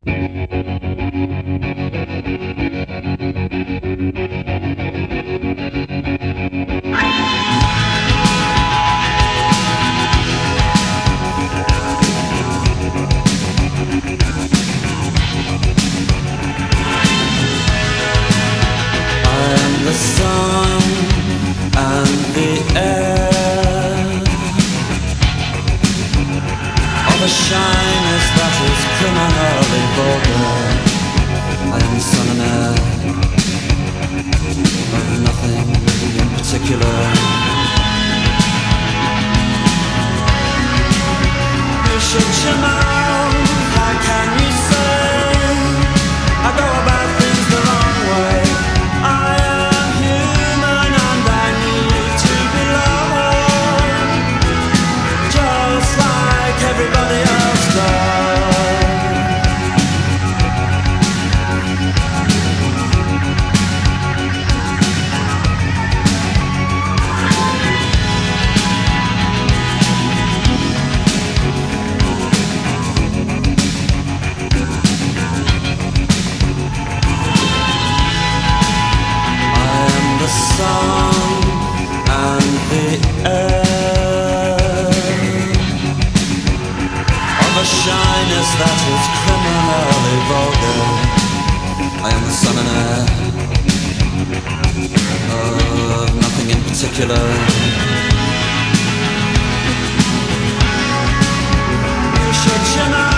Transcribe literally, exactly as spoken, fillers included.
The sun and the air of a shyness that is criminally vulgar. I am the sun and air of nothing in particular. You shut your mouth, how can you say I go about things the wrong way? I everybody else does. I am the sun and the air of a shyness that is criminally vulgar. I am the sun and air of nothing in particular. You should, you know.